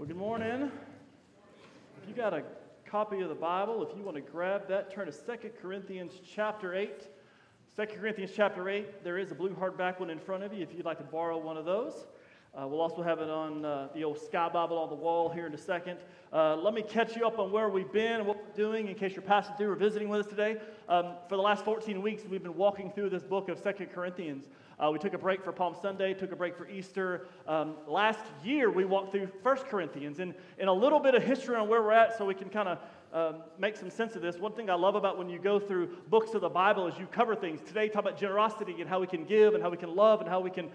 Well, good morning. If you got a copy of the Bible, if you want to grab that, turn to 2 Corinthians chapter 8. 2 Corinthians chapter 8, there is a blue hardback one in front of you if you'd like to borrow one of those. We'll also have it on the old Sky Bible on the wall here in a second. Let me catch you up on where we've been and what we're doing in case you're passing through or visiting with us today. For the last 14 weeks, we've been walking through this book of 2 Corinthians. We took a break for Palm Sunday, took a break for Easter. Last year, we walked through 1 Corinthians. And a little bit of history on where we're at so we can kind of make some sense of this. One thing I love about when you go through books of the Bible is you cover things. Today, talk about generosity and how we can give and how we can love and how we can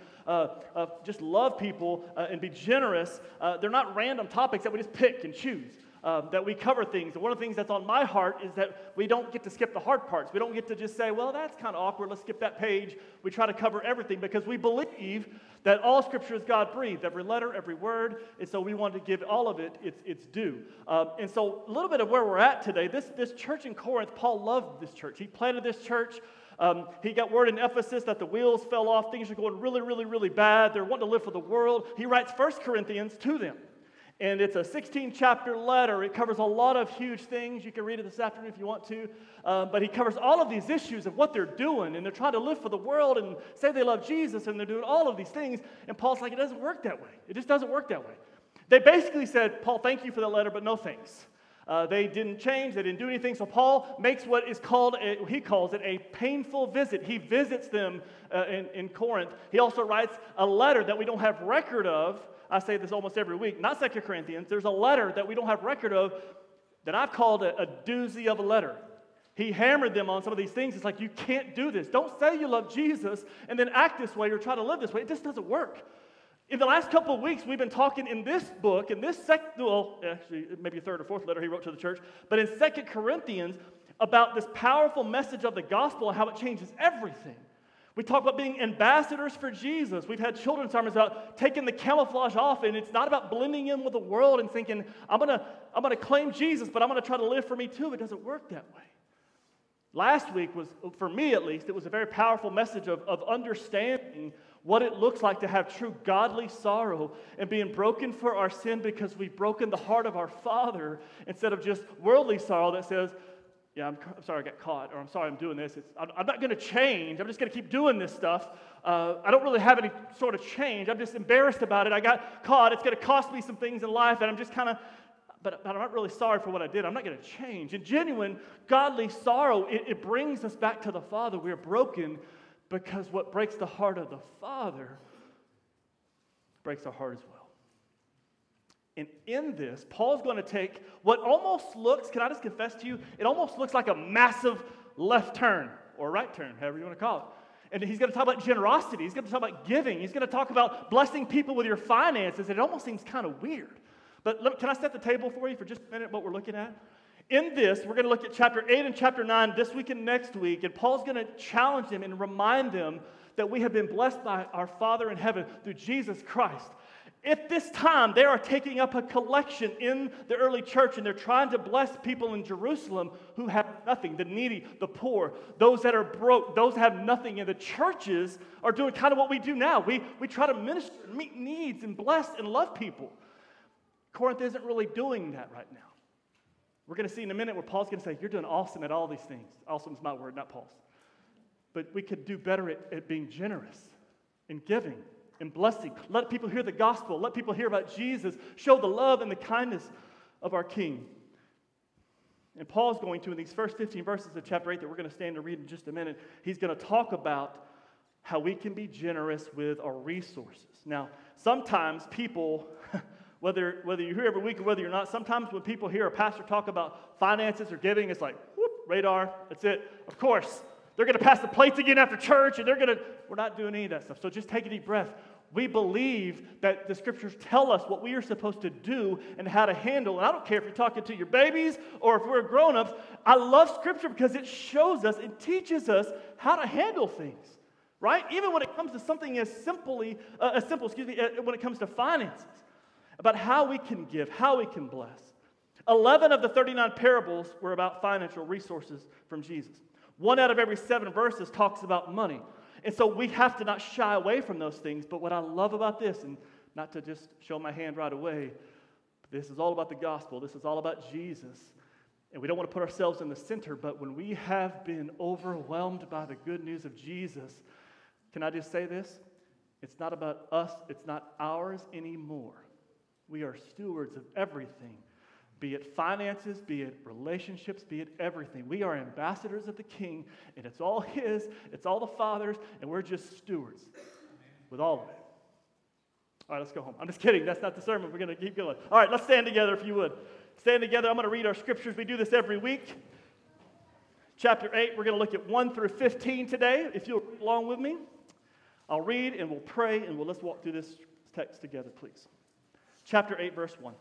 just love people and be generous. They're not random topics that we just pick and choose. That we cover things. And one of the things that's on my heart is that we don't get to skip the hard parts. We don't get to just say, well, that's kind of awkward. Let's skip that page. We try to cover everything because we believe that all Scripture is God-breathed, every letter, every word. And so we want to give all of it its due. And so a little bit of where we're at today, this church in Corinth, Paul loved this church. He planted this church. He got word in Ephesus that the wheels fell off. Things are going really, really, really bad. They're wanting to live for the world. He writes 1 Corinthians to them. And it's a 16-chapter letter. It covers a lot of huge things. You can read it this afternoon if you want to. But he covers all of these issues of what they're doing. And they're trying to live for the world and say they love Jesus. And they're doing all of these things. And Paul's like, it doesn't work that way. It just doesn't work that way. They basically said, Paul, thank you for the letter, but no thanks. They didn't change. They didn't do anything. So Paul makes what is called, he calls it a painful visit. He visits them in Corinth. He also writes a letter that we don't have record of. I say this almost every week, not 2 Corinthians. There's a letter that we don't have record of that I've called a doozy of a letter. He hammered them on some of these things. It's like, you can't do this. Don't say you love Jesus and then act this way or try to live this way. It just doesn't work. In the last couple of weeks, we've been talking in this book, in this actually, maybe a third or fourth letter he wrote to the church, but in 2 Corinthians, about this powerful message of the gospel and how it changes everything. We talk about being ambassadors for Jesus. We've had children's sermons about taking the camouflage off, and it's not about blending in with the world and thinking, I'm gonna claim Jesus, but I'm going to try to live for me too. It doesn't work that way. Last week was, for me at least, it was a very powerful message of understanding what it looks like to have true godly sorrow and being broken for our sin because we've broken the heart of our Father instead of just worldly sorrow that says, yeah, I'm sorry I got caught, or I'm sorry I'm doing this. I'm not going to change. I'm just going to keep doing this stuff. I don't really have any sort of change. I'm just embarrassed about it. I got caught. It's going to cost me some things in life, and I'm just kind of, but I'm not really sorry for what I did. I'm not going to change. And genuine, godly sorrow, it brings us back to the Father. We are broken because what breaks the heart of the Father breaks our heart as well. And in this, Paul's going to take what almost looks, can I just confess to you, it almost looks like a massive left turn, or right turn, however you want to call it. And he's going to talk about generosity. He's going to talk about giving. He's going to talk about blessing people with your finances. It almost seems kind of weird. But can I set the table for you for just a minute, what we're looking at? In this, we're going to look at chapter 8 and chapter 9 this week and next week. And Paul's going to challenge them and remind them that we have been blessed by our Father in heaven through Jesus Christ. At this time, they are taking up a collection in the early church, and they're trying to bless people in Jerusalem who have nothing, the needy, the poor, those that are broke, those that have nothing. And the churches are doing kind of what we do now. We try to minister, meet needs, and bless and love people. Corinth isn't really doing that right now. We're going to see in a minute where Paul's going to say, you're doing awesome at all these things. Awesome is my word, not Paul's. But we could do better at being generous and giving and blessing. Let people hear the gospel. Let people hear about Jesus. Show the love and the kindness of our King. And Paul's going to, in these first 15 verses of chapter 8 that we're going to stand and read in just a minute, he's going to talk about how we can be generous with our resources. Now, sometimes people, whether you're here every week or whether you're not, sometimes when people hear a pastor talk about finances or giving, it's like, whoop, radar, that's it. Of course, they're going to pass the plates again after church, and we're not doing any of that stuff. So just take a deep breath. We believe that the Scriptures tell us what we are supposed to do and how to handle. And I don't care if you're talking to your babies or if we're grown-ups. I love Scripture because it shows us, it teaches us how to handle things, right? Even when it comes to something as simple, when it comes to finances, about how we can give, how we can bless. 11 of the 39 parables were about financial resources from Jesus. 1 out of every 7 verses talks about money. And so we have to not shy away from those things. But what I love about this, and not to just show my hand right away, This is all about the gospel. This is all about Jesus. And we don't want to put ourselves in the center, but when we have been overwhelmed by the good news of Jesus, can I just say this? It's not about us. It's not ours anymore. We are stewards of everything, be it finances, be it relationships, be it everything. We are ambassadors of the King, and it's all His, it's all the Father's, and we're just stewards with all of it. All right, let's go home. I'm just kidding. That's not the sermon. We're going to keep going. All right, let's stand together if you would. Stand together. I'm going to read our scriptures. We do this every week. Chapter 8, we're going to look at 1 through 15 today. If you'll read along with me, I'll read and we'll pray and let's walk through this text together, please. Chapter 8, verse 1.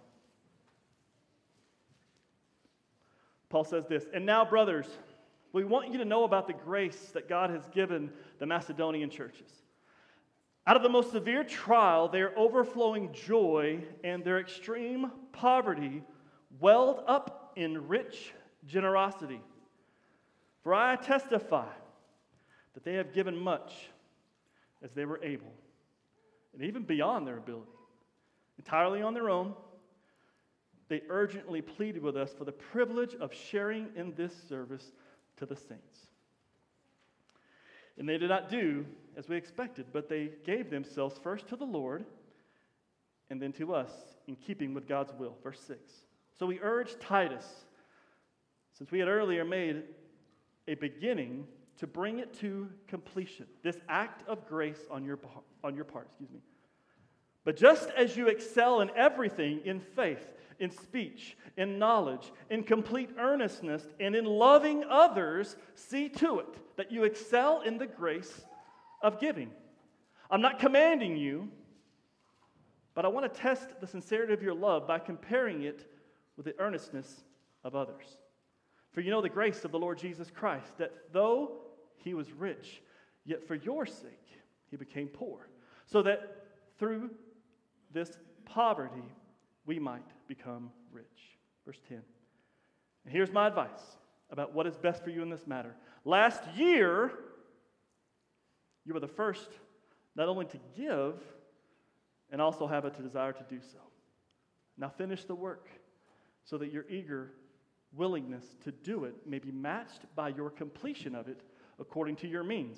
Paul says this, "And now, brothers, we want you to know about the grace that God has given the Macedonian churches. Out of the most severe trial, their overflowing joy and their extreme poverty welled up in rich generosity. For I testify that they have given much as they were able, and even beyond their ability. Entirely on their own, they urgently pleaded with us for the privilege of sharing in this service to the saints. And they did not do as we expected, but they gave themselves first to the Lord and then to us in keeping with God's will." Verse 6. "So we urge Titus, since we had earlier made a beginning, to bring it to completion, this act of grace on your part. But just as you excel in everything, in faith, in speech, in knowledge, in complete earnestness, and in loving others, see to it that you excel in the grace of giving. I'm not commanding you, but I want to test the sincerity of your love by comparing it with the earnestness of others. For you know the grace of the Lord Jesus Christ, that though He was rich, yet for your sake He became poor, so that through this poverty we might become rich." Verse 10. "And here's my advice about what is best for you in this matter. Last year, you were the first not only to give, and also have a desire to do so. Now finish the work, so that your eager willingness to do it may be matched by your completion of it according to your means.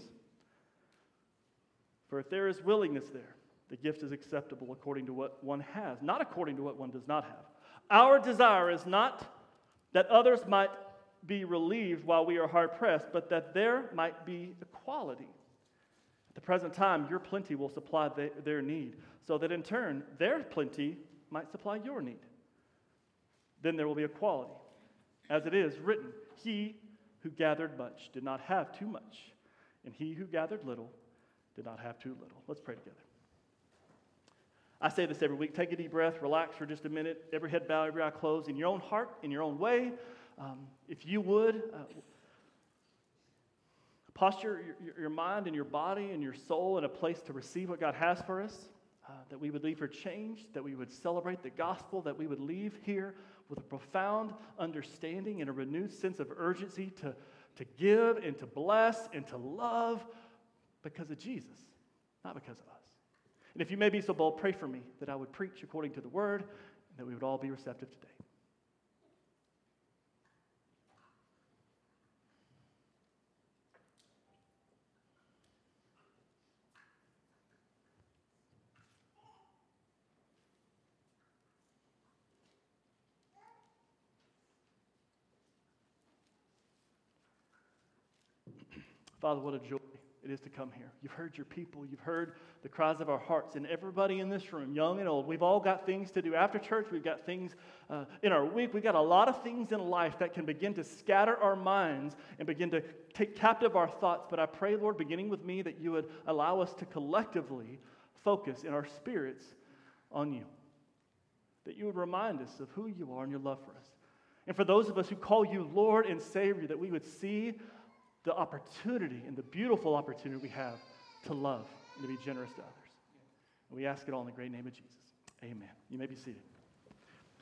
For if there is willingness there, the gift is acceptable according to what one has, not according to what one does not have. Our desire is not that others might be relieved while we are hard-pressed, but that there might be equality. At the present time, your plenty will supply their need, so that in turn, their plenty might supply your need. Then there will be equality. As it is written, he who gathered much did not have too much, and he who gathered little did not have too little." Let's pray together. I say this every week. Take a deep breath, relax for just a minute, every head bowed, every eye closed, in your own heart, in your own way. If you would, posture your mind and your body and your soul in a place to receive what God has for us, that we would leave here changed, that we would celebrate the gospel, that we would leave here with a profound understanding and a renewed sense of urgency to give and to bless and to love because of Jesus, not because of us. And if you may be so bold, pray for me that I would preach according to the word and that we would all be receptive today. Father, what a joy it is to come here. You've heard your people. You've heard the cries of our hearts. And everybody in this room, young and old, we've all got things to do. After church, we've got things in our week. We've got a lot of things in life that can begin to scatter our minds and begin to take captive our thoughts. But I pray, Lord, beginning with me, that you would allow us to collectively focus in our spirits on you. That you would remind us of who you are and your love for us. And for those of us who call you Lord and Savior, that we would see the opportunity and the beautiful opportunity we have to love and to be generous to others. And we ask it all in the great name of Jesus. Amen. You may be seated.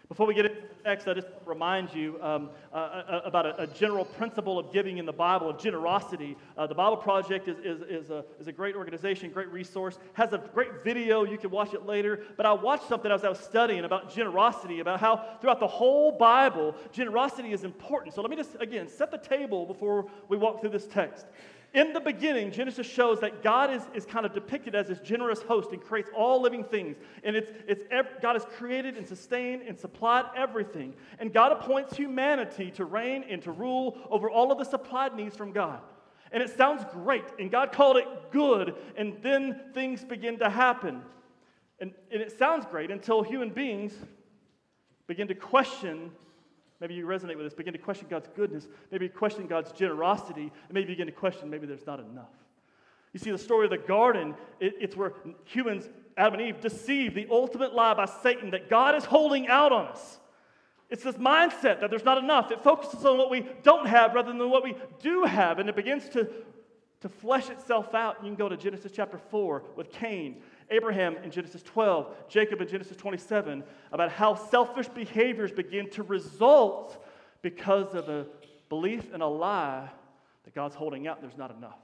Before we get into the text, I just want to remind you about a general principle of giving in the Bible, of generosity. The Bible Project is a great organization, great resource, has a great video. You can watch it later. But I watched something as I was studying about generosity, about how throughout the whole Bible, generosity is important. So let me just, again, set the table before we walk through this text. In the beginning, Genesis shows that God is kind of depicted as this generous host and creates all living things. And God has created and sustained and supplied everything. And God appoints humanity to reign and to rule over all of the supplied needs from God. And it sounds great. And God called it good. And then things begin to happen. And it sounds great until human beings begin to question. Maybe you resonate with this. Begin to question God's goodness. Maybe question God's generosity. And maybe begin to question maybe there's not enough. You see, the story of the garden, it's where humans, Adam and Eve, deceived the ultimate lie by Satan that God is holding out on us. It's this mindset that there's not enough. It focuses on what we don't have rather than what we do have. And it begins to flesh itself out. You can go to Genesis chapter 4 with Cain, Abraham in Genesis 12, Jacob in Genesis 27, about how selfish behaviors begin to result because of a belief in a lie that God's holding out and there's not enough.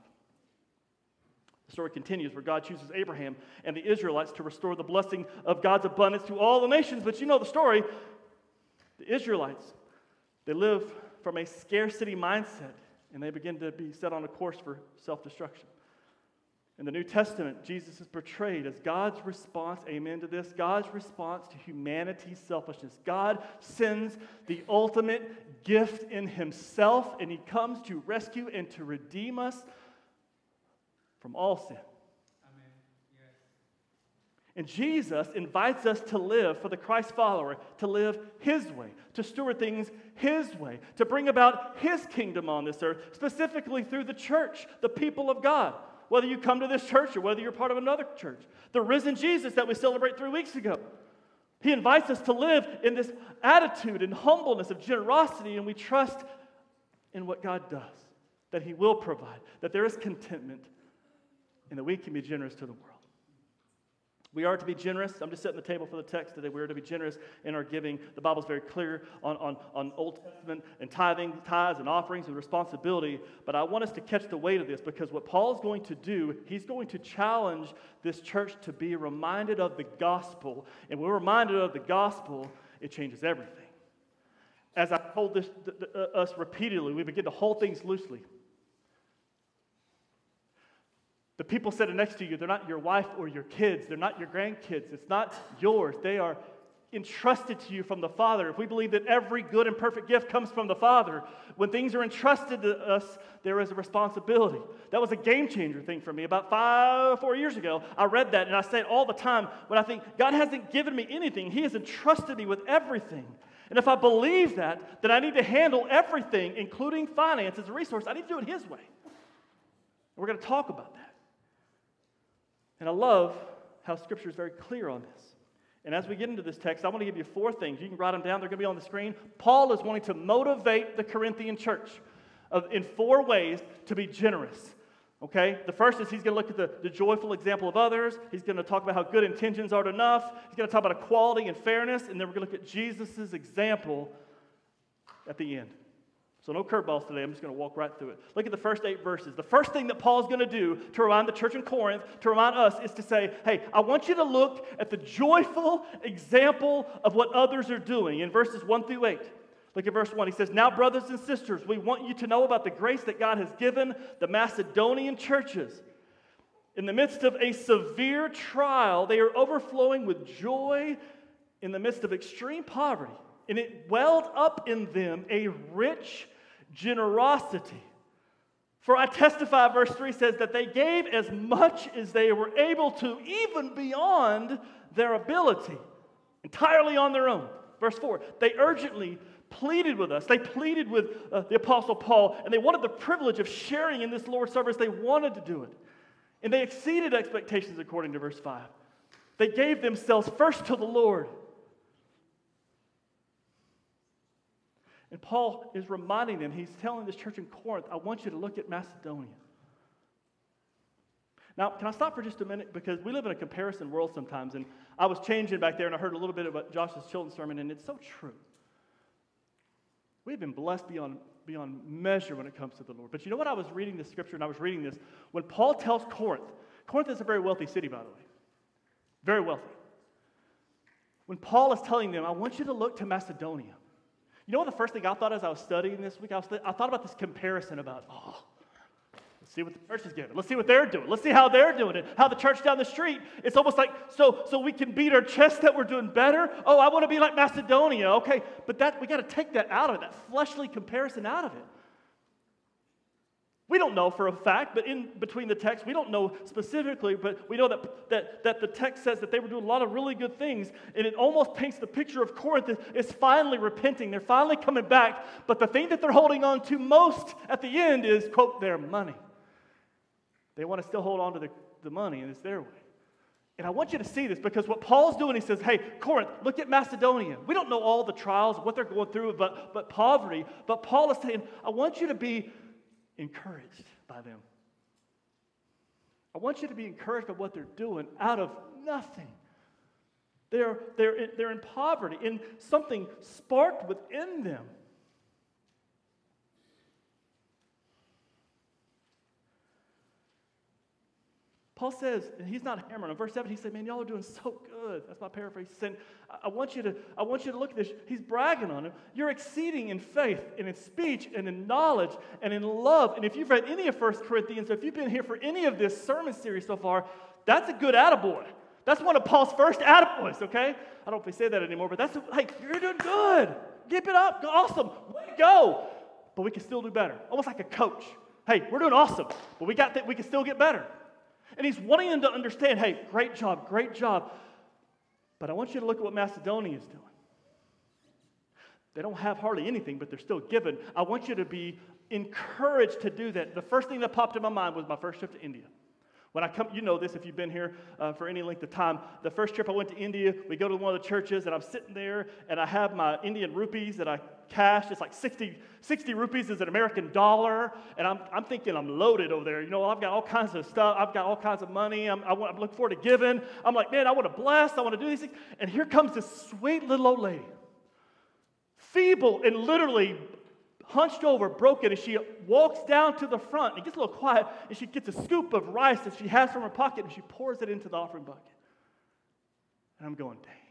The story continues where God chooses Abraham and the Israelites to restore the blessing of God's abundance to all the nations. But you know the story. The Israelites, they live from a scarcity mindset and they begin to be set on a course for self-destruction. In the New Testament, Jesus is portrayed as God's response, amen to this, God's response to humanity's selfishness. God sends the ultimate gift in himself, and he comes to rescue and to redeem us from all sin. Amen. Yes. And Jesus invites us to live for the Christ follower, to live his way, to steward things his way, to bring about his kingdom on this earth, specifically through the church, the people of God. Whether you come to this church or whether you're part of another church. The risen Jesus that we celebrated 3 weeks ago. He invites us to live in this attitude and humbleness of generosity, and we trust in what God does, that he will provide, that there is contentment, and that we can be generous to the world. We are to be generous. I'm just setting the table for the text today. We are to be generous in our giving. The Bible's very clear on Old Testament and tithing, tithes and offerings and responsibility. But I want us to catch the weight of this because what Paul is going to do, he's going to challenge this church to be reminded of the gospel. And when we're reminded of the gospel, it changes everything. As I told us repeatedly, we begin to hold things loosely. The people sitting next to you, they're not your wife or your kids. They're not your grandkids. It's not yours. They are entrusted to you from the Father. If we believe that every good and perfect gift comes from the Father, when things are entrusted to us, there is a responsibility. That was a game-changer thing for me. About 4 years ago, I read that, and I say it all the time when I think, God hasn't given me anything. He has entrusted me with everything. And if I believe that, then I need to handle everything, including finance as a resource. I need to do it his way. And we're going to talk about that. And I love how Scripture is very clear on this. And as we get into this text, I want to give you 4 things. You can write them down. They're going to be on the screen. Paul is wanting to motivate the Corinthian church in 4 ways to be generous. Okay? The first is he's going to look at the joyful example of others. He's going to talk about how good intentions aren't enough. He's going to talk about equality and fairness. And then we're going to look at Jesus' example at the end. So no curveballs today. I'm just going to walk right through it. Look at the first 8 verses. The first thing that Paul's going to do to remind the church in Corinth, to remind us, is to say, hey, I want you to look at the joyful example of what others are doing in verses 1 through 8. Look at verse 1. He says, now, brothers and sisters, we want you to know about the grace that God has given the Macedonian churches. In the midst of a severe trial, they are overflowing with joy in the midst of extreme poverty. And it welled up in them a rich generosity. For I testify, verse 3 says, that they gave as much as they were able to, even beyond their ability, entirely on their own. Verse 4, they urgently pleaded with us. They pleaded with the Apostle Paul, and they wanted the privilege of sharing in this Lord's service. They wanted to do it. And they exceeded expectations according to verse 5. They gave themselves first to the Lord. And Paul is reminding them, he's telling this church in Corinth, I want you to look at Macedonia. Now, can I stop for just a minute? Because we live in a comparison world sometimes, and I was changing back there, and I heard a little bit about Josh's children's sermon, and it's so true. We've been blessed beyond measure when it comes to the Lord. But you know what? I was reading this scripture, and I was reading this. When Paul tells Corinth is a very wealthy city, by the way. Very wealthy. When Paul is telling them, I want you to look to Macedonia. You know what the first thing I thought as I was studying this week? I thought about this comparison about, let's see what the church is giving. Let's see what they're doing. Let's see how they're doing it. How the church down the street, it's almost like, so we can beat our chest that we're doing better. Oh, I want to be like Macedonia. Okay, but we got to take that out of it, that fleshly comparison out of it. We don't know for a fact, but in between the texts, we don't know specifically, but we know that the text says that they were doing a lot of really good things, and it almost paints the picture of Corinth is finally repenting. They're finally coming back, but the thing that they're holding on to most at the end is, quote, their money. They want to still hold on to the money, and it's their way. And I want you to see this, because what Paul's doing, he says, hey, Corinth, look at Macedonia. We don't know all the trials, what they're going through, but poverty. But Paul is saying, I want you to be encouraged by them. I want you to be encouraged by what they're doing out of nothing. They're in poverty, and something sparked within them. Paul says, and he's not hammering. In verse 7, he said, man, y'all are doing so good. That's my paraphrase. He's saying, I want you to look at this. He's bragging on him. You're exceeding in faith and in speech and in knowledge and in love. And if you've read any of 1 Corinthians, or if you've been here for any of this sermon series so far, that's a good attaboy. That's one of Paul's first attaboys, okay? I don't know if we say that anymore, but you're doing good. Keep it up. Awesome. Way to go. But we can still do better. Almost like a coach. Hey, we're doing awesome, but we can still get better. And he's wanting them to understand, hey, great job. But I want you to look at what Macedonia is doing. They don't have hardly anything, but they're still giving. I want you to be encouraged to do that. The first thing that popped in my mind was my first trip to India. When I come, you know this if you've been here for any length of time. The first trip I went to India, we go to one of the churches, and I'm sitting there, and I have my Indian rupees that I cashed. It's like 60 rupees is an American dollar, and I'm thinking I'm loaded over there. You know, I've got all kinds of stuff. I've got all kinds of money. I'm looking forward to giving. I'm like, man, I want to bless. I want to do these things. And here comes this sweet little old lady, feeble and literally hunched over, broken, and she walks down to the front. It gets a little quiet, and she gets a scoop of rice that she has from her pocket, and she pours it into the offering bucket. And I'm going, dang.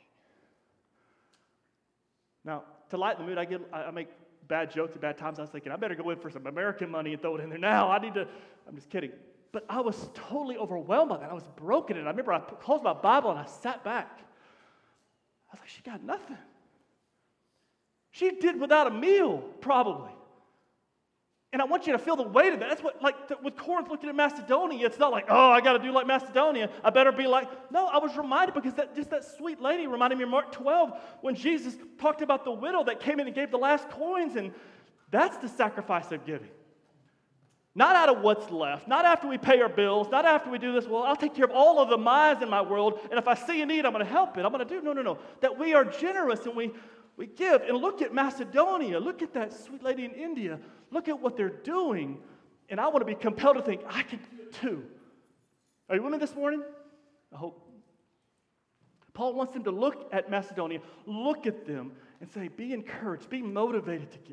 Now, to lighten the mood, I make bad jokes at bad times. I was thinking, I better go in for some American money and throw it in there now. I'm just kidding. But I was totally overwhelmed by that. I was broken, and I remember I closed my Bible, and I sat back. I was like, she got nothing. She did without a meal, probably. And I want you to feel the weight of that. That's what, with Corinth looking at Macedonia, it's not like, oh, I got to do like Macedonia. I better be like, no, I was reminded because that sweet lady reminded me of Mark 12 when Jesus talked about the widow that came in and gave the last coins, and that's the sacrifice of giving. Not out of what's left, not after we pay our bills, not after we do this, well, I'll take care of all of the my's in my world, and if I see a need, I'm going to help it. I'm going to do, no. That we are generous and we give. And look at Macedonia. Look at that sweet lady in India. Look at what they're doing. And I want to be compelled to think, I can do it too. Are you with me this morning? I hope. Paul wants them to look at Macedonia, look at them, and say, be encouraged, be motivated to give.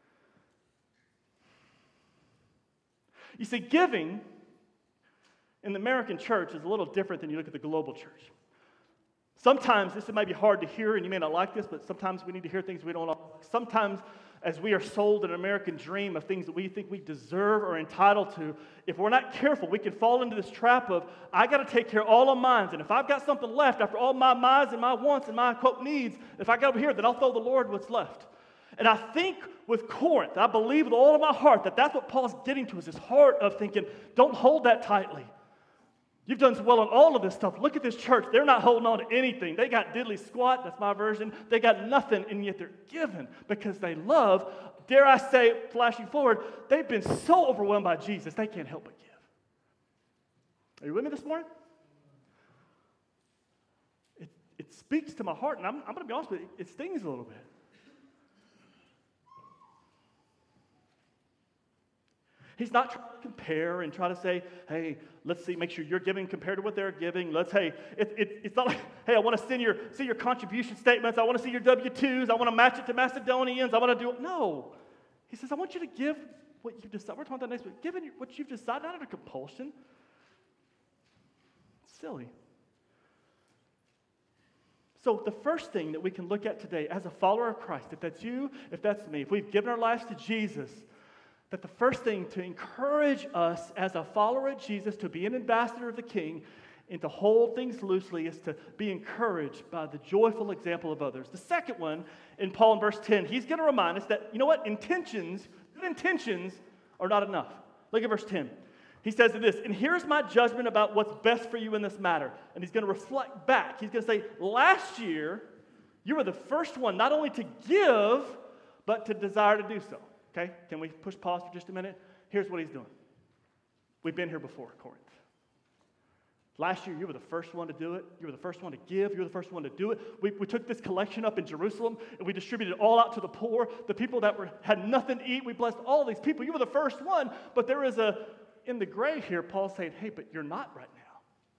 You see, giving in the American church is a little different than you look at the global church. Sometimes this might be hard to hear, and you may not like this, but sometimes we need to hear things we don't like. Sometimes, as we are sold an American dream of things that we think we deserve or entitled to, if we're not careful, we can fall into this trap of, I got to take care of all of mine, and if I've got something left after all my my's and my wants and my, quote, needs, if I get over here, then I'll throw the Lord what's left. And I think with Corinth, I believe with all of my heart that that's what Paul's getting to, is his heart of thinking, don't hold that tightly. You've done so well on all of this stuff. Look at this church. They're not holding on to anything. They got diddly squat. That's my version. They got nothing, and yet they're giving because they love. Dare I say, flashing forward, they've been so overwhelmed by Jesus, they can't help but give. Are you with me this morning? It speaks to my heart, and I'm going to be honest with you, it stings a little bit. He's not trying to compare and try to say, hey, let's see, make sure you're giving compared to what they're giving. It's not like, hey, I want to see your contribution statements. I want to see your W-2s. I want to match it to Macedonians. I want to do it. No. He says, I want you to give what you've decided. We're talking about that next week. Give what you've decided, not under compulsion. It's silly. So the first thing that we can look at today as a follower of Christ, if that's you, if that's me, if we've given our lives to Jesus, that the first thing to encourage us as a follower of Jesus to be an ambassador of the King and to hold things loosely is to be encouraged by the joyful example of others. The second one, in Paul in verse 10, he's going to remind us that, you know what, good intentions are not enough. Look at verse 10. He says this, and here's my judgment about what's best for you in this matter. And he's going to reflect back. He's going to say, last year, you were the first one not only to give, but to desire to do so. Okay, can we push pause for just a minute? Here's what he's doing. We've been here before, Corinth. Last year, you were the first one to do it. You were the first one to give. You were the first one to do it. We took this collection up in Jerusalem, and we distributed it all out to the poor. The people that had nothing to eat, we blessed all these people. You were the first one, but there is in the gray here, Paul's saying, hey, but you're not right now.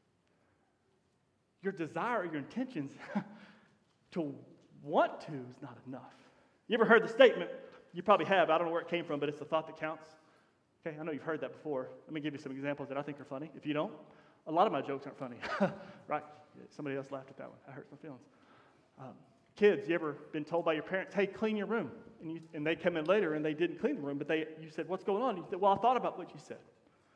Your desire, your intentions to want to is not enough. You ever heard the statement? You probably have. I don't know where it came from, but it's the thought that counts. Okay, I know you've heard that before. Let me give you some examples that I think are funny. If you don't, a lot of my jokes aren't funny. Right? Somebody else laughed at that one. I hurt my feelings. Kids, you ever been told by your parents, hey, clean your room? And they come in later and they didn't clean the room, but you said, what's going on? You said, well, I thought about what you said.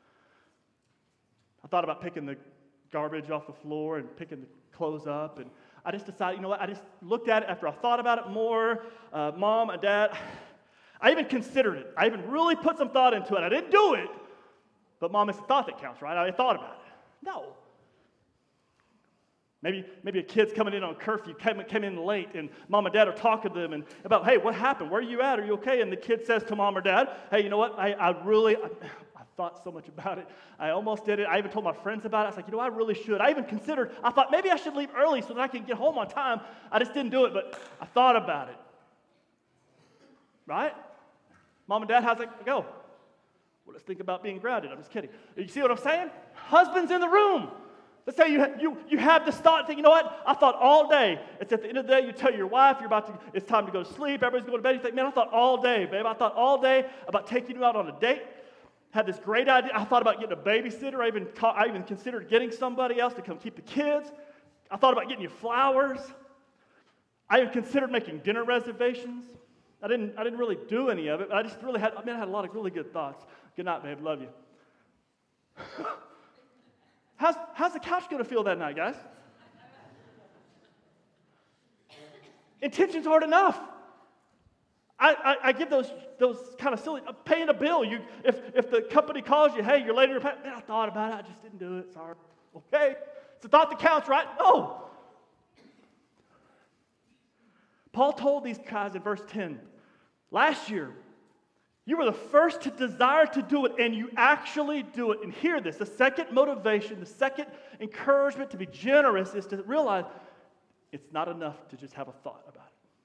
I thought about picking the garbage off the floor and picking the clothes up, and I just decided, you know what, I just looked at it after I thought about it more. Mom and Dad, I even considered it. I even really put some thought into it. I didn't do it, but Mom, it's the thought that counts, right? I thought about it. No. Maybe a kid's coming in on curfew, came in late, and Mom and Dad are talking to them and about, hey, what happened? Where are you at? Are you okay? And the kid says to Mom or Dad, hey, you know what, I thought so much about it. I almost did it. I even told my friends about it. I was like, you know, I really should. I even considered, I thought maybe I should leave early so that I can get home on time. I just didn't do it, but I thought about it. Right? Mom and Dad, how's it go? Well, let's think about being grounded. I'm just kidding. You see what I'm saying? Husbands in the room. Let's say you have this thought, think, you know what? I thought all day. It's at the end of the day, you tell your wife it's time to go to sleep. Everybody's going to bed. You think, man, I thought all day, babe. I thought all day about taking you out on a date. Had this great idea. I thought about getting a babysitter. I even considered getting somebody else to come keep the kids. I thought about getting you flowers. I even considered making dinner reservations. I didn't really do any of it. But I just really had a lot of really good thoughts. Good night, babe. Love you. How's the couch going to feel that night, guys? Intentions aren't enough. I give those kind of silly, paying a bill. If the company calls you, hey, you're late in your payment, man, I thought about it, I just didn't do it, sorry. Okay, it's a thought that counts, right? No. Paul told these guys in verse 10, last year, you were the first to desire to do it, and you actually do it. And hear this, the second motivation, the second encouragement to be generous is to realize it's not enough to just have a thought about it.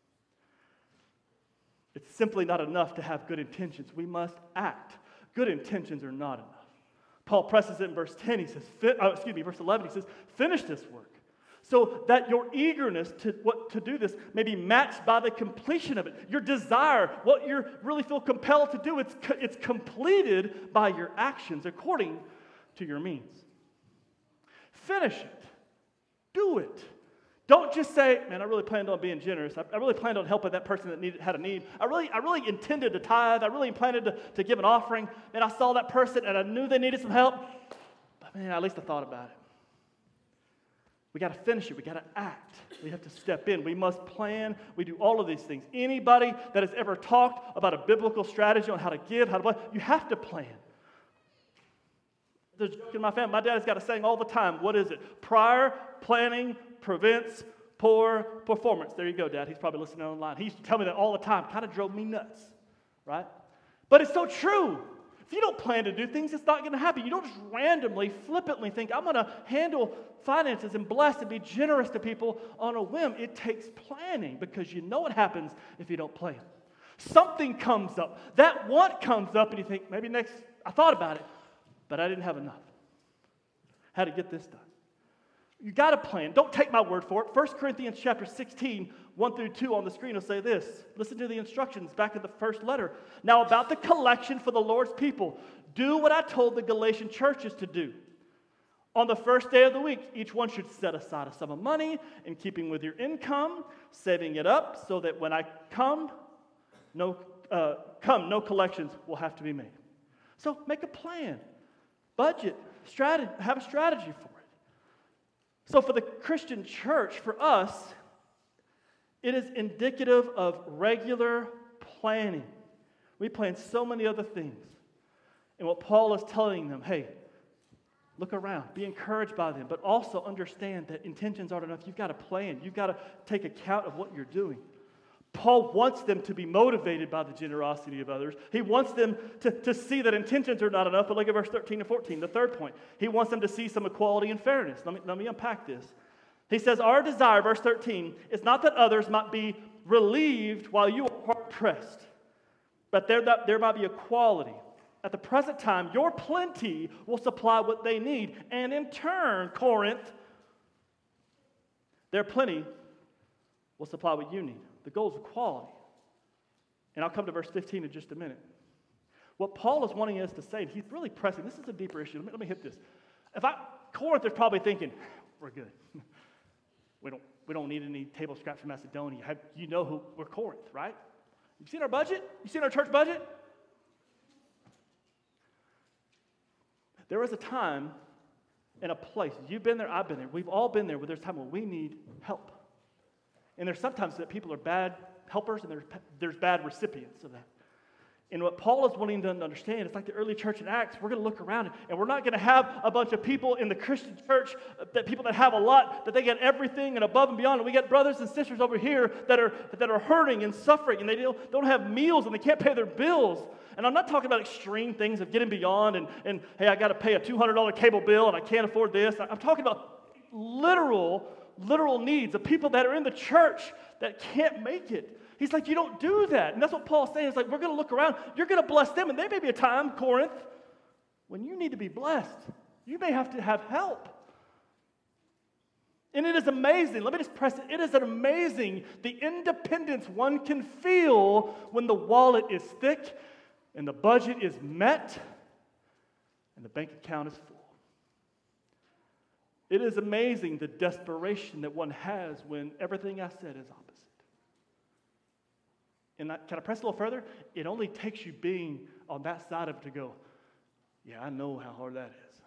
It's simply not enough to have good intentions. We must act. Good intentions are not enough. Paul presses it in verse 10. He says, verse 11. He says, finish this work, so that your eagerness to do this may be matched by the completion of it. Your desire, what you really feel compelled to do, it's completed by your actions according to your means. Finish it. Do it. Don't just say, man, I really planned on being generous. I really planned on helping that person that had a need. I really intended to tithe. I really planned to give an offering. And I saw that person and I knew they needed some help. But man, at least I thought about it. We got to finish it. We got to act. We have to step in. We must plan. We do all of these things. Anybody that has ever talked about a biblical strategy on how to give, you have to plan. There's a joke in my family. My dad's got a saying all the time. What is it? Prior planning prevents poor performance. There you go, Dad. He's probably listening online. He used to tell me that all the time. Kind of drove me nuts, right? But it's so true. If you don't plan to do things, it's not going to happen. You don't just randomly, flippantly think, I'm going to handle finances and bless and be generous to people on a whim. It takes planning because you know what happens if you don't plan. Something comes up. That want comes up and you think, maybe next, I thought about it, but I didn't have enough. Had to get this done. You got to plan. Don't take my word for it. 1 Corinthians chapter 16, 1 through 2 on the screen will say this. Listen to the instructions back in the first letter. Now about the collection for the Lord's people, do what I told the Galatian churches to do. On the first day of the week, each one should set aside a sum of money in keeping with your income, saving it up so that when I come, no collections will have to be made. So make a plan, budget, strategy, have a strategy for it. So for the Christian church, for us, it is indicative of regular planning. We plan so many other things. And what Paul is telling them, hey, look around, be encouraged by them, but also understand that intentions aren't enough. You've got to plan. You've got to take account of what you're doing. Paul wants them to be motivated by the generosity of others. He wants them to see that intentions are not enough. But look at verse 13 and 14, the third point. He wants them to see some equality and fairness. Let me unpack this. He says, our desire, verse 13, is not that others might be relieved while you are hard pressed, but there might be equality. At the present time, your plenty will supply what they need. And in turn, Corinth, their plenty will supply what you need. The goal is equality. And I'll come to verse 15 in just a minute. What Paul is wanting us to say, and he's really pressing, this is a deeper issue. Let me hit this. Corinth is probably thinking, we're good. We don't need any table scraps from Macedonia. You know who we're Corinth, right? You've seen our budget? You've seen our church budget? There was a time and a place. You've been there, I've been there. We've all been there where there's a time when we need help. And there's sometimes that people are bad helpers and there's bad recipients of that. And what Paul is wanting them to understand, it's like the early church in Acts, we're going to look around and we're not going to have a bunch of people in the Christian church, people that have a lot, that they get everything and above and beyond. And we got brothers and sisters over here that are hurting and suffering and they don't have meals and they can't pay their bills. And I'm not talking about extreme things of getting beyond and hey, I got to pay a $200 cable bill and I can't afford this. I'm talking about literal needs of people that are in the church that can't make it. He's like, you don't do that. And that's what Paul's saying. It's like, we're going to look around. You're going to bless them. And there may be a time, Corinth, when you need to be blessed. You may have to have help. And it is amazing. Let me just press it. It is amazing the independence one can feel when the wallet is thick and the budget is met and the bank account is full. It is amazing the desperation that one has when everything I said is opposite. And can I press a little further? It only takes you being on that side of it to go, yeah, I know how hard that is.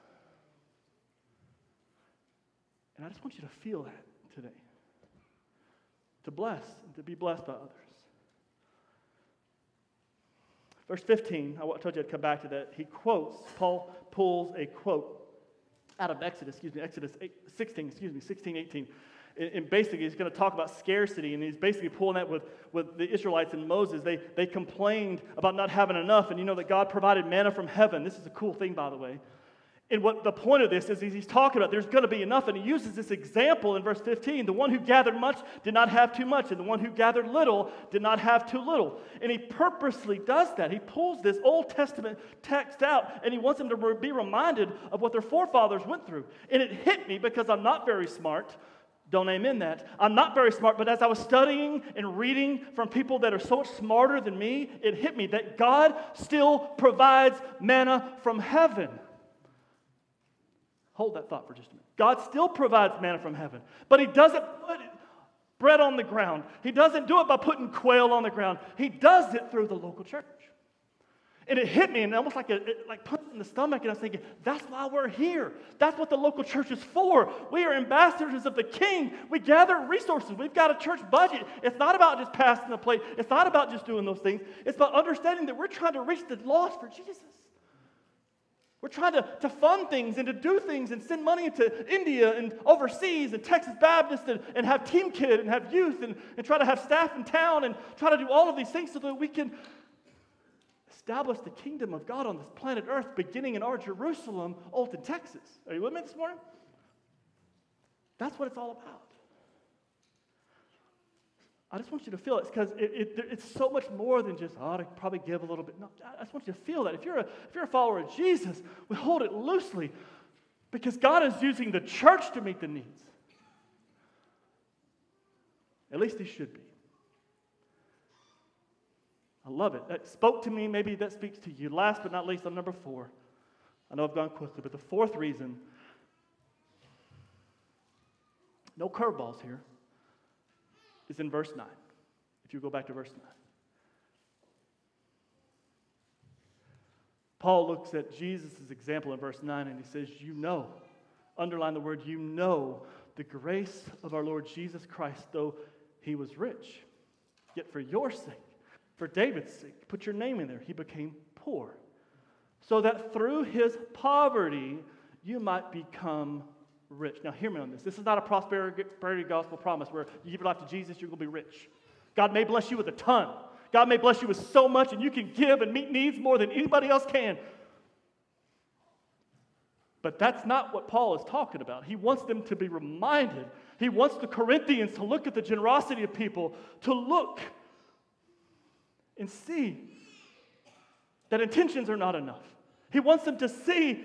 And I just want you to feel that today. To bless, and to be blessed by others. Verse 15, I told you I'd come back to that. Paul pulls a quote out of Exodus 16, 18. And basically, he's going to talk about scarcity, and he's basically pulling that with the Israelites and Moses. They complained about not having enough, and you know that God provided manna from heaven. This is a cool thing, by the way. And what the point of this is he's talking about there's going to be enough, and he uses this example in verse 15. The one who gathered much did not have too much, and the one who gathered little did not have too little. And he purposely does that. He pulls this Old Testament text out, and he wants them to be reminded of what their forefathers went through. And it hit me because I'm not very smart. Don't amen that. I'm not very smart, but as I was studying and reading from people that are so much smarter than me, it hit me that God still provides manna from heaven. Hold that thought for just a minute. God still provides manna from heaven, but he doesn't put bread on the ground. He doesn't do it by putting quail on the ground. He does it through the local church. And it hit me and almost like punch in the stomach, and I was thinking, that's why we're here. That's what the local church is for. We are ambassadors of the King. We gather resources. We've got a church budget. It's not about just passing the plate. It's not about just doing those things. It's about understanding that we're trying to reach the lost for Jesus. We're trying to fund things and to do things and send money to India and overseas and Texas Baptist and have Team Kid and have youth and try to have staff in town and try to do all of these things so that we can establish the kingdom of God on this planet Earth, beginning in our Jerusalem, Alton, Texas. Are you with me this morning? That's what it's all about. I just want you to feel it because it's so much more than just, I ought to probably give a little bit. No, I just want you to feel that. If you're a follower of Jesus, we hold it loosely because God is using the church to meet the needs. At least He should be. I love it. That spoke to me. Maybe that speaks to you. Last but not least, on number 4. I know I've gone quickly, but the fourth reason, no curveballs here, is in verse 9. If you go back to verse 9. Paul looks at Jesus' example in verse 9 and he says, you know, underline the word, you know, the grace of our Lord Jesus Christ, though He was rich, yet for your sake, for David's sake, put your name in there, He became poor, so that through His poverty you might become rich. Now hear me on this. This is not a prosperity gospel promise where you give your life to Jesus, you're going to be rich. God may bless you with a ton. God may bless you with so much and you can give and meet needs more than anybody else can. But that's not what Paul is talking about. He wants them to be reminded. He wants the Corinthians to look at the generosity of people, to look and see that intentions are not enough. He wants them to see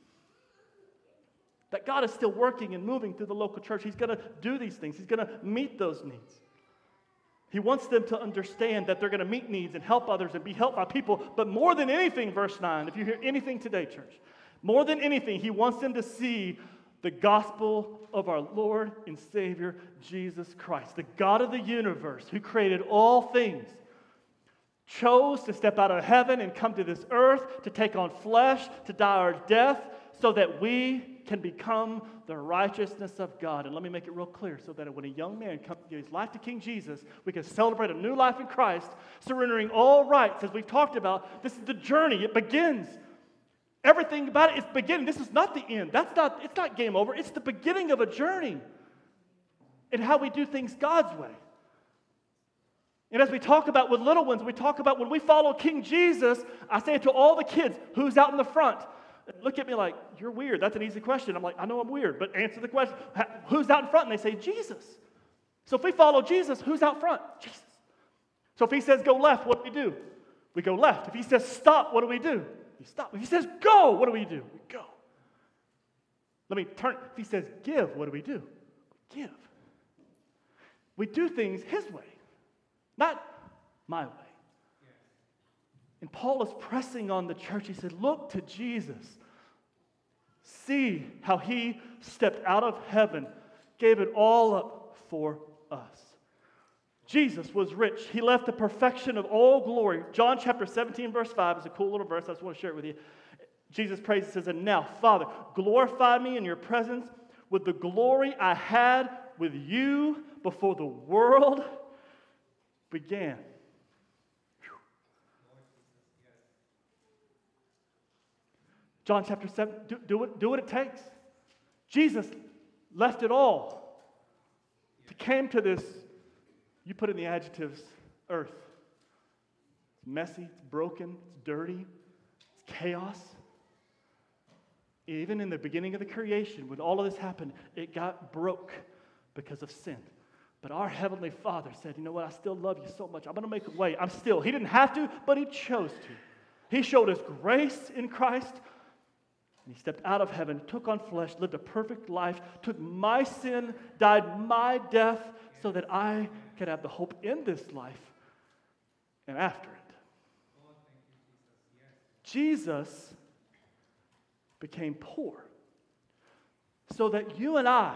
that God is still working and moving through the local church. He's going to do these things. He's going to meet those needs. He wants them to understand that they're going to meet needs and help others and be helped by people. But more than anything, verse 9, if you hear anything today, church, more than anything, He wants them to see the gospel of our Lord and Savior, Jesus Christ, the God of the universe who created all things, chose to step out of heaven and come to this earth to take on flesh, to die our death, so that we can become the righteousness of God. And let me make it real clear, so that when a young man gives his life to King Jesus, we can celebrate a new life in Christ, surrendering all rights. As we've talked about, this is the journey. It begins. Everything about it is beginning. This is not the end. It's not game over. It's the beginning of a journey in how we do things God's way. And as we talk about with little ones, we talk about when we follow King Jesus, I say it to all the kids, who's out in the front? Look at me like, you're weird. That's an easy question. I'm like, I know I'm weird, but answer the question. Who's out in front? And they say, Jesus. So if we follow Jesus, who's out front? Jesus. So if He says go left, what do we do? We go left. If He says stop, what do we do? We stop. If He says go, what do? We go. Let me turn. If He says give, what do? We give. We do things His way, not my way. And Paul is pressing on the church. He said, look to Jesus. See how He stepped out of heaven, gave it all up for us. Jesus was rich. He left the perfection of all glory. John chapter 17, verse 5 is a cool little verse. I just want to share it with you. Jesus prays and says, and now, Father, glorify me in your presence with the glory I had with you before the world began. John chapter 7, do what it takes. Jesus left it all to came to this, you put in the adjectives, earth. It's messy, it's broken, it's dirty, it's chaos. Even in the beginning of the creation, when all of this happened, it got broke because of sin. But our Heavenly Father said, you know what, I still love you so much. I'm going to make a way. He didn't have to, but He chose to. He showed us grace in Christ. And He stepped out of heaven, took on flesh, lived a perfect life, took my sin, died my death, so that I could have the hope in this life and after it. Jesus became poor so that you and I,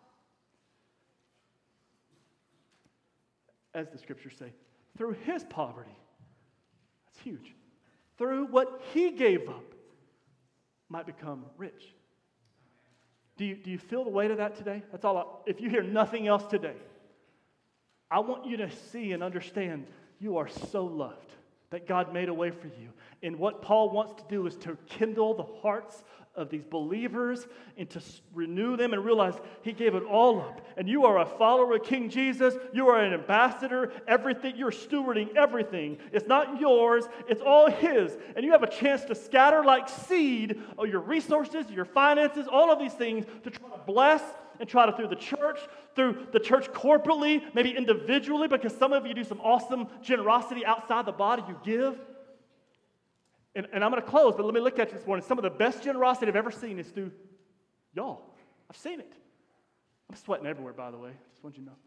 as the scriptures say, through His poverty, that's huge, through what He gave up, might become rich. Do you feel the weight of that today? That's all. If you hear nothing else today, I want you to see and understand you are so loved, that God made a way for you. And what Paul wants to do is to kindle the hearts of these believers and to renew them and realize He gave it all up. And you are a follower of King Jesus. You are an ambassador. Everything, you're stewarding everything. It's not yours. It's all His. And you have a chance to scatter like seed your resources, your finances, all of these things to try to bless and try to, through the church corporately, maybe individually, because some of you do some awesome generosity outside the body, you give. And I'm going to close, but let me look at you this morning. Some of the best generosity I've ever seen is through y'all. I've seen it. I'm sweating everywhere, by the way. Just want you to know.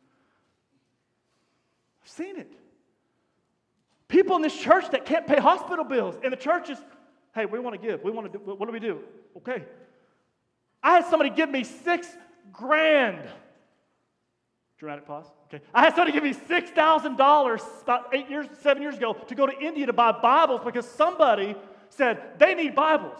I've seen it. People in this church that can't pay hospital bills, and the church is, hey, we want to give. We want to do, what do we do? Okay. I had somebody give me $6,000. Dramatic pause. Okay. I had somebody give me $6,000 about 7 years ago to go to India to buy Bibles because somebody said they need Bibles.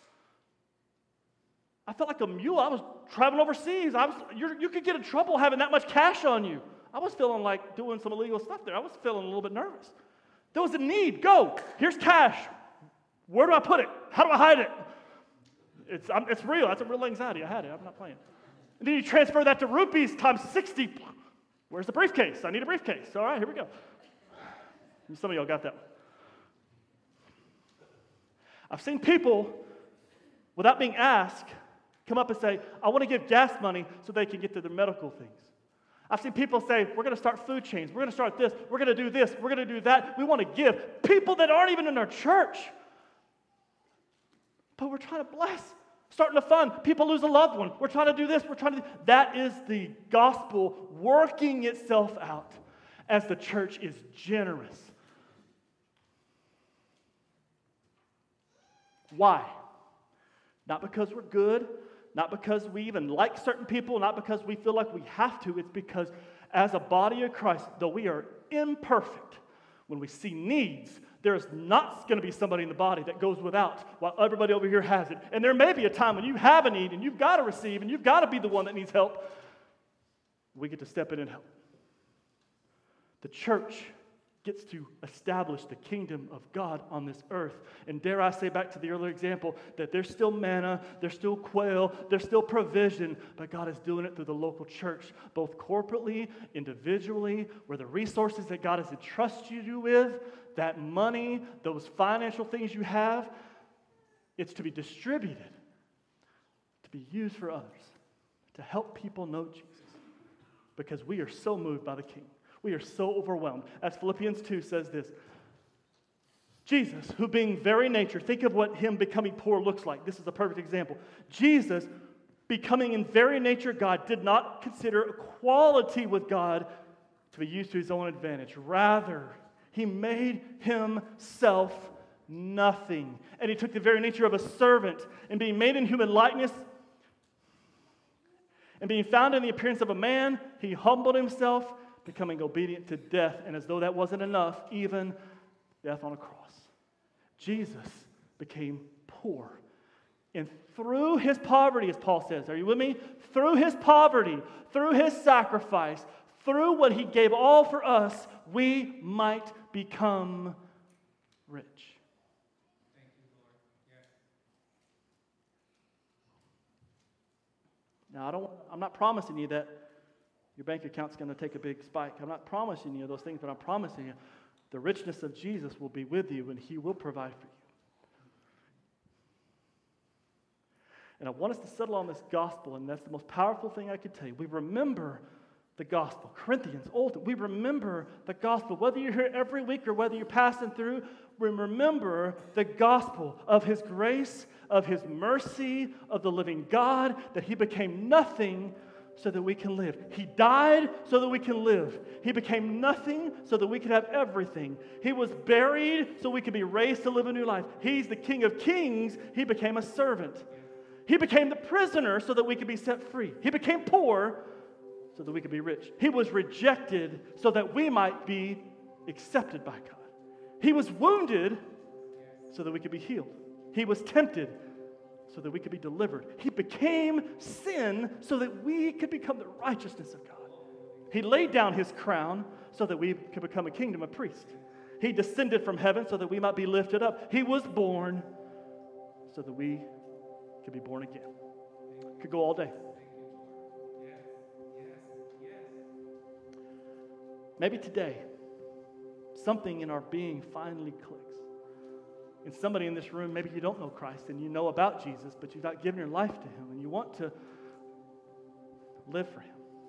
I felt like a mule. I was traveling overseas. You could get in trouble having that much cash on you. I was feeling like doing some illegal stuff there. I was feeling a little bit nervous. There was a need. Go. Here's cash. Where do I put it? How do I hide it? It's real. That's a real anxiety. I had it. I'm not playing. And then you transfer that to rupees times 60. Where's the briefcase? I need a briefcase. All right, here we go. Some of y'all got that one. I've seen people, without being asked, come up and say, I want to give gas money so they can get to their medical things. I've seen people say, we're going to start food chains. We're going to start this. We're going to do this. We're going to do that. We want to give. People that aren't even in our church. But we're trying to bless. Starting to fund. People lose a loved one. We're trying to do this. We're trying to do. That is the gospel working itself out as the church is generous. Why? Not because we're good, not because we even like certain people, not because we feel like we have to. It's because as a body of Christ, though we are imperfect, when we see needs, there is not going to be somebody in the body that goes without while everybody over here has it. And there may be a time when you have a need and you've got to receive and you've got to be the one that needs help. We get to step in and help. The church gets to establish the kingdom of God on this earth. And dare I say, back to the earlier example, that there's still manna, there's still quail, there's still provision, but God is doing it through the local church, both corporately, individually, where the resources that God has entrusted you with, that money, those financial things you have, it's to be distributed, to be used for others, to help people know Jesus, because we are so moved by the King. We are so overwhelmed. As Philippians 2 says this, Jesus, who being very nature, think of what him becoming poor looks like. This is a perfect example. Jesus, becoming in very nature God, did not consider equality with God to be used to his own advantage. Rather, he made himself nothing. And he took the very nature of a servant, and being made in human likeness, and being found in the appearance of a man, he humbled himself, becoming obedient to death, and as though that wasn't enough, even death on a cross. Jesus became poor. And through his poverty, as Paul says, are you with me? Through his poverty, through his sacrifice, through what he gave all for us, we might become rich. Thank you, Lord. Yes. Now, I'm not promising you that your bank account's going to take a big spike. I'm not promising you those things, but I'm promising you the richness of Jesus will be with you and he will provide for you. And I want us to settle on this gospel, and that's the most powerful thing I could tell you. We remember the gospel. Corinthians, Old, we remember the gospel. Whether you're here every week or whether you're passing through, we remember the gospel of his grace, of his mercy, of the living God, that he became nothing so that we can live. He died so that we can live. He became nothing so that we could have everything. He was buried so we could be raised to live a new life. He's the King of Kings. He became a servant. He became the prisoner so that we could be set free. He became poor so that we could be rich. He was rejected so that we might be accepted by God. He was wounded so that we could be healed. He was tempted so that we could be delivered. He became sin so that we could become the righteousness of God. He laid down his crown so that we could become a kingdom of priests. He descended from heaven so that we might be lifted up. He was born so that we could be born again. Could go all day. Maybe today, something in our being finally clicks. And somebody in this room, maybe you don't know Christ and you know about Jesus, but you've not given your life to him, and you want to live for him.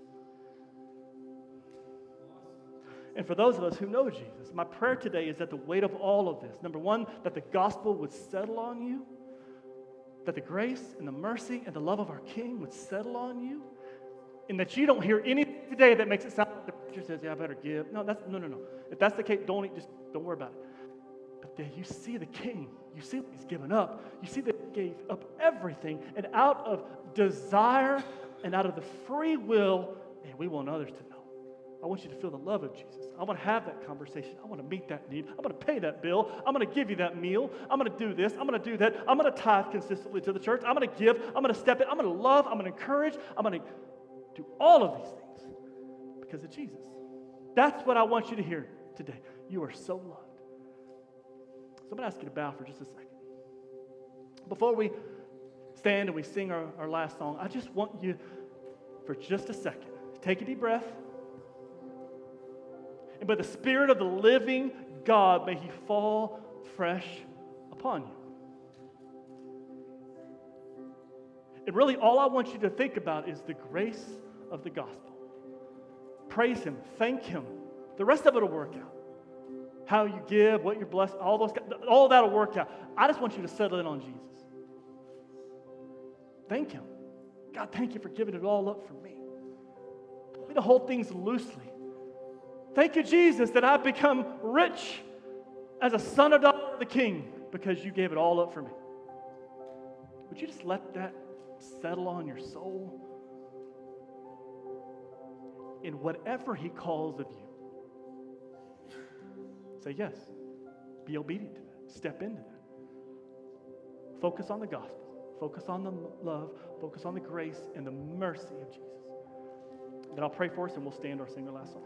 And for those of us who know Jesus, my prayer today is that the weight of all of this, number one, that the gospel would settle on you, that the grace and the mercy and the love of our King would settle on you, and that you don't hear anything today that makes it sound like the preacher says, yeah, I better give. No. If that's the case, don't worry about it. But then you see the King, you see what he's given up, you see that he gave up everything, and out of desire and out of the free will, and we want others to know. I want you to feel the love of Jesus. I want to have that conversation. I want to meet that need. I'm going to pay that bill. I'm going to give you that meal. I'm going to do this. I'm going to do that. I'm going to tithe consistently to the church. I'm going to give. I'm going to step in. I'm going to love. I'm going to encourage. I'm going to do all of these things because of Jesus. That's what I want you to hear today. You are so loved. So I'm going to ask you to bow for just a second. Before we stand and we sing our last song, I just want you for just a second, take a deep breath. And by the Spirit of the living God, may he fall fresh upon you. And really, all I want you to think about is the grace of the gospel. Praise him. Thank him. The rest of it will work out. How you give, what you're blessed, all that will work out. I just want you to settle in on Jesus. Thank him. God, thank you for giving it all up for me. Let me to hold things loosely. Thank you, Jesus, that I've become rich as a son or daughter of the King because you gave it all up for me. Would you just let that settle on your soul? In whatever he calls of you, say yes. Be obedient to that. Step into that. Focus on the gospel. Focus on the love. Focus on the grace and the mercy of Jesus. Then I'll pray for us and we'll stand or sing our last song.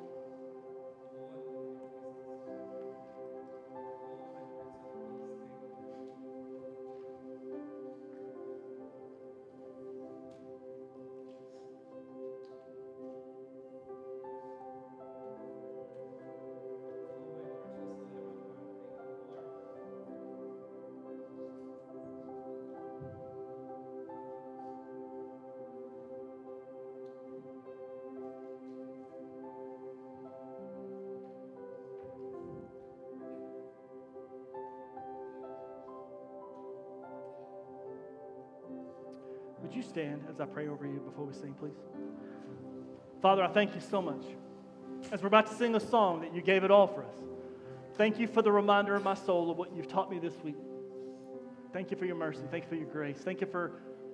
Would you stand as I pray over you before we sing, please? Father, I thank you so much. As we're about to sing a song that you gave it all for us. Thank you for the reminder of my soul of what you've taught me this week. Thank you for your mercy. Thank you for your grace. Thank you for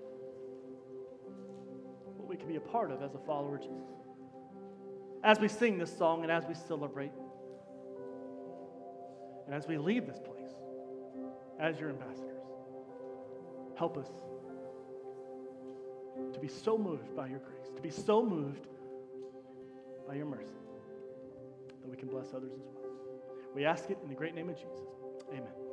what we can be a part of as a follower of Jesus. As we sing this song and as we celebrate, and as we leave this place as your ambassadors, help us to be so moved by your grace, to be so moved by your mercy, that we can bless others as well. We ask it in the great name of Jesus. Amen.